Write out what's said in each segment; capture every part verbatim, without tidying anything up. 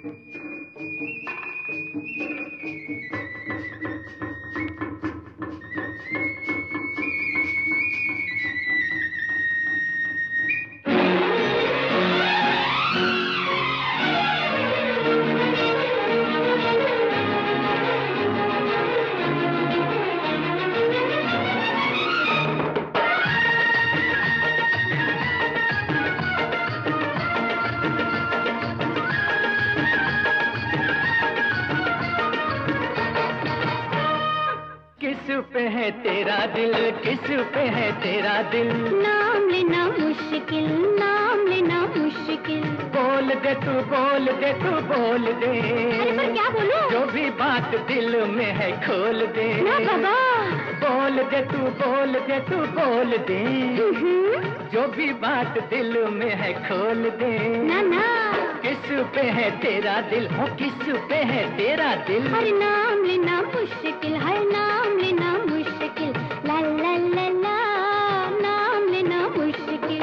किस पे है तेरा दिल, किस पे है तेरा दिल? नाम लेना मुश्किल, नाम लेना मुश्किल। बोल दे तू, बोल दे तू, बोल दे। अरे पर क्या बोलूं? जो भी बात दिल में है खोल दे। ना बाबा। बोल दे तू, बोल दे तू, बोल दे। जो भी बात दिल में है खोल दे। ना ना। किस पे है तेरा दिल, हो किस पे है तेरा दिल? अरे नाम लेना मुश्किल है, नाम लेना मुश्किल। ला ला ला ला, नाम लेना मुश्किल।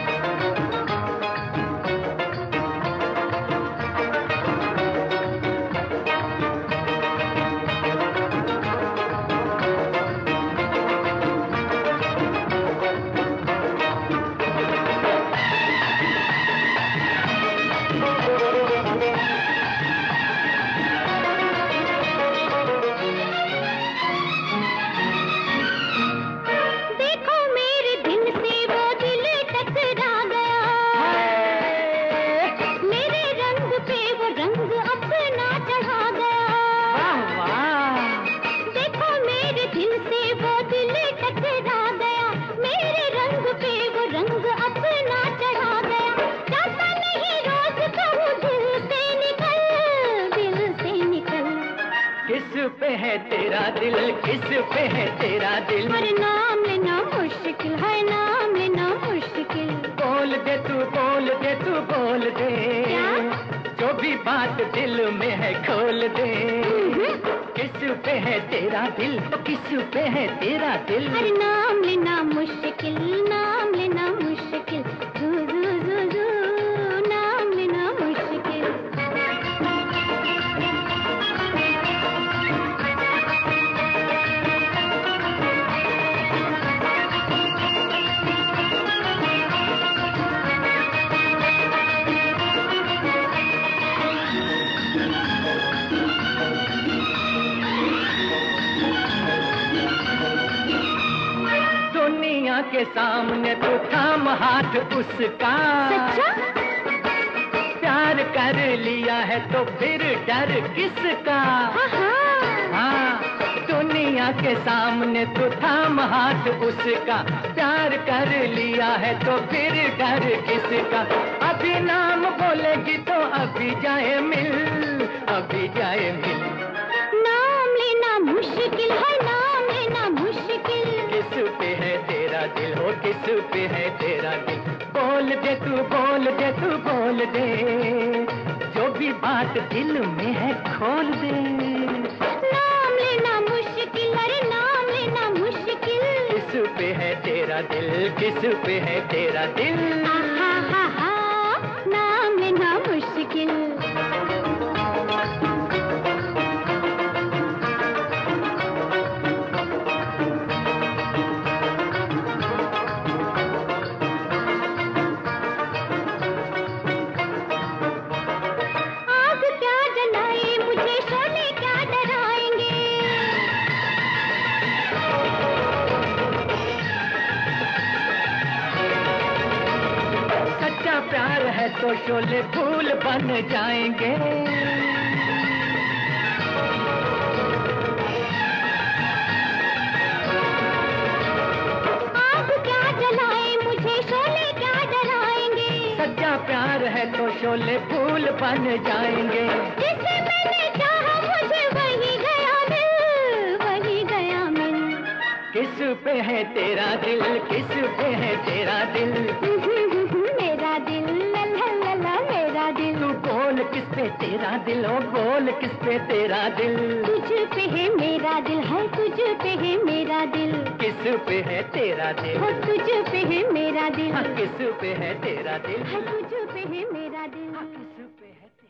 किस पे है तेरा दिल, किस पे है तेरा दिल? अरे नाम लेना मुश्किल है, नाम लेना मुश्किल। बोल दे तू, बोल दे तू, बोल दे। क्या? जो भी बात दिल में है खोल दे। किस पे है तेरा दिल, किस पे है तेरा दिल? अरे नाम लेना मुश्किल, नाम लेना मुश्किल। जू जू जू जू, नाम लेना मुश्किल। दुनिया के सामने तू थाम हाथ उसका। सच्चा? प्यार कर लिया है तो फिर डर किसका? हाँ, दुनिया के सामने तू थाम हाथ उसका। प्यार कर लिया है तो फिर डर किसका? अभी नाम बोलेगी तो अभी जाए मिल, अभी जाए मिल। नाम लेना मुश्किल है, नाम लेना मुश्किल। किस पे है तेरा दिल, हो किस पे है तेरा दिल? बोल दे तू, बोल दे तू, बोल दे। जो भी बात दिल में है खोल दे। नाम लेना मुश्किल, अरे नाम लेना मुश्किल। किस पे है तेरा दिल, किस पे है तेरा दिल? हा हा हा, नाम लेना मुश्किल। आग क्या जलाए मुझे, शोले क्या डराएंगे। सच्चा प्यार है तो शोले फूल बन जाएंगे। आग क्या जलाए मुझे, शोले क्या डराएंगे। सच्चा प्यार है तो शोले फूल बन जाएंगे। जिसे मैंने चाहा मुझे वही गया मिल, वही गया मिल। किस पे है तेरा दिल, किस पे है तेरा दिल? मेरा दिल, ला ला ला ला, मेरा दिल। तू बोल किस पे तेरा दिल, ओ बोल किस पे तेरा दिल? तुझ पे है मेरा दिल, है तुझ पे है मेरा दिल। किस पे है तेरा दिल, हो तुझ पे है मेरा दिल। हाँ, किस पे है तेरा दिल? है तुझ पे है मेरा दिल। हाँ, किस पे है तेरा